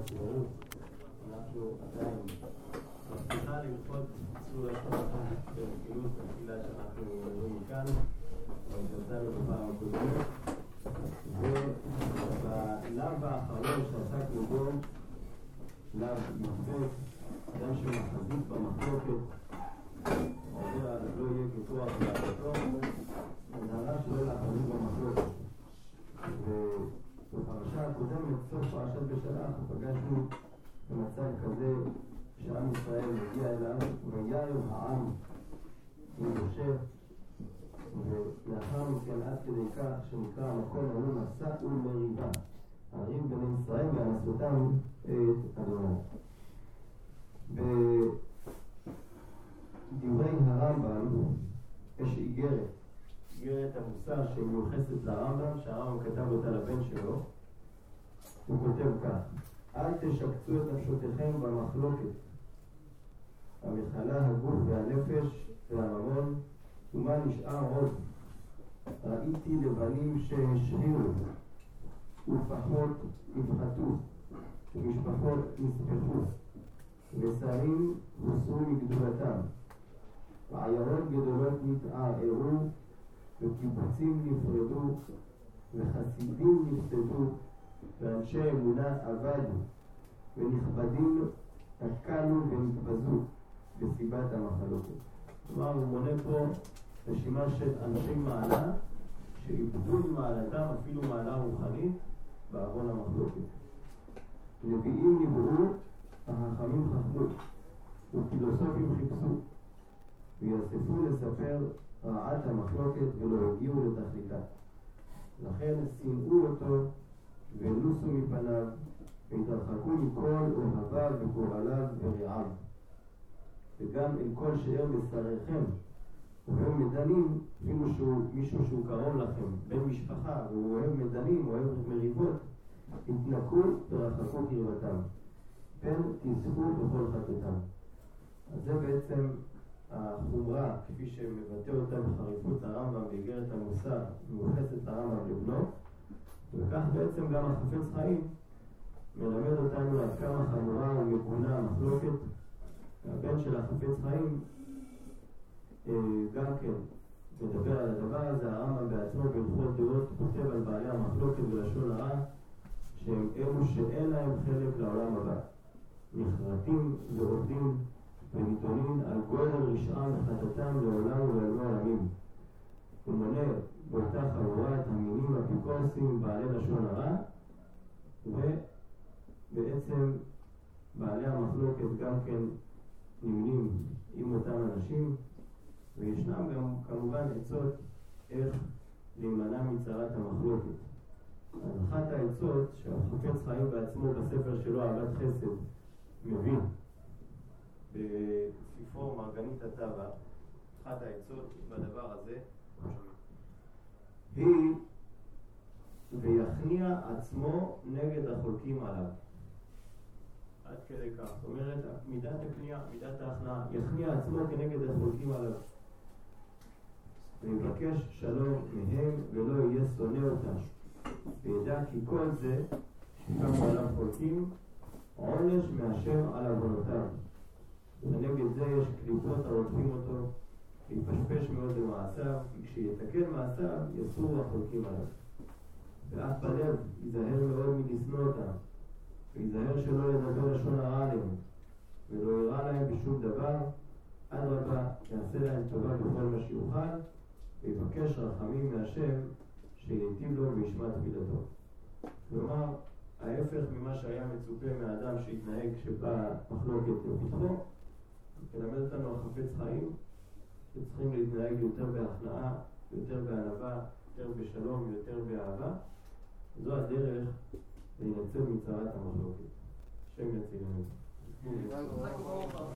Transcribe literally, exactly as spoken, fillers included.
ברוך. אנחנו עדיין מבטיחה ללכות צור השמחה ברכילות התפילה שאנחנו רואים מכאן, ובנתנו בפעם הקודמת. ובלב האחרון שעסקנו בו, לב יפה, אדם שמחזיק במחלוקת, אומר לא יהיה ככוח לעבודתו, ונעלה שלא להחזיק במחלוקת. ובפרשה הקודמת, סוף פרשת בשלח, פגשנו במצב כזה שעם ישראל מגיע אליו, וירא העם מיושב, ולאחר מכן עד כדי כך שנקרא המקום ההוא מסע ומריבה, הערים בני ישראל ועשותם את אדוני. בדברי הרמב"ם יש איגרת, איגרת המוסר שמיוחסת לרמב"ם, שהרמב"ם כתב אותה לבן שלו. הוא כותב כך: אל תשקצו את נפשותיכם במחלוקת המחלה הגוף והנפש והממון, ומה נשאר עוד? ראיתי לבנים שהשחירו ופחות נפחתו ומשפחות נספחו ושרים הוסרו מגדולתם ועיירות גדולות נתערערו וקיבוצים נפרדו וחסידים נפסדו ואנשי אמונה עבדו ונכבדים תקלו ונתבזו בסיבת המחלוקת. כלומר, הוא מונה פה רשימה של אנשי מעלה שאיבדו את מעלתם, אפילו מעלה רוחנית, בעוון המחלוקת. נביאים דיברו, החכמים חכמו, ופילוסופים חיפשו, ויוספו לספר רעת המחלוקת ולא הגיעו לתכליתה. לכן שנאו אותו ונוסו מפניו, והתרחקו מכל אוהביו וגורליו ורעיו. וגם אל כל שאר בשריכם, אוהב מדנים, אפילו שהוא מישהו שהוא קרוב לכם, בן משפחה, והוא אוהב מדנים, אוהב מריבות, התנקו ורחקו קרבתם, פן תזכו בכל חטאתם. אז זה בעצם החומרה, כפי שמבטא אותה בחריפות הרמב"ם באיגרת המוסר, מיוחסת הרמב"ם לבנו, וכך בעצם גם החפץ חיים מלמד אותנו עד כמה חמורה ומגונה המחלוקת. הבן של החפץ חיים גם כן מדבר על הדבר הזה. הרמב"ם בעצמו בהלכות דעות כותב על בעלי המחלוקת בלשון הרע שהם אלו שאין להם חלק לעולם הבא, נחרטים ועובדים וניתונים על גודל רשעם וחטאתם לעולם ולעולמי עולמים. הוא מונה באותה חבורה את המינים האפיקורסים בעלי לשון הרע, ובעצם בעלי המחלוקת גם כן נמנים עם אותם אנשים, וישנם גם כמובן עצות איך להימנע מצרת המחלוקת. אחת העצות שהחפץ חיים בעצמו בספר שלו אהבת חסד מבין בספרו מרגנית הטבע, אחת העצות בדבר הזה היא ויכניע עצמו נגד החולקים עליו. עד כדי כך, זאת אומרת, מידת הכניעה, מידת ההכנעה, יכניע עצמו כנגד החולקים עליו, ויבקש שלום מהם ולא יהיה שונא אותם, וידע כי כל זה שקמו עליו חולקים עונש מהשם על עוונותיו, ונגד זה יש קליפות הרודפים אותו, ויפשפש מאוד במעשיו, כי כשיתקן מעשיו יסורו החולקים עליו. ואף בלב ייזהר מאוד מלשנוא אותם, ויזהר שלא ידבר לשון הרע עליהם, ולא יראה להם בשום דבר, עד רבה יעשה להם טובה בכל מה שיוכל, ויבקש רחמים מהשם שיטיב לו וישמע תפילתו. כלומר, ההפך ממה שהיה מצופה מהאדם שהתנהג כשבא מחלוקת לפתחו, מלמד אותנו החפץ חיים שצריכים להתנהג יותר בהכנעה, יותר בענווה, יותר בשלום, יותר באהבה. זו הדרך להינצל מצרת המחלוקת. שם יצילנו.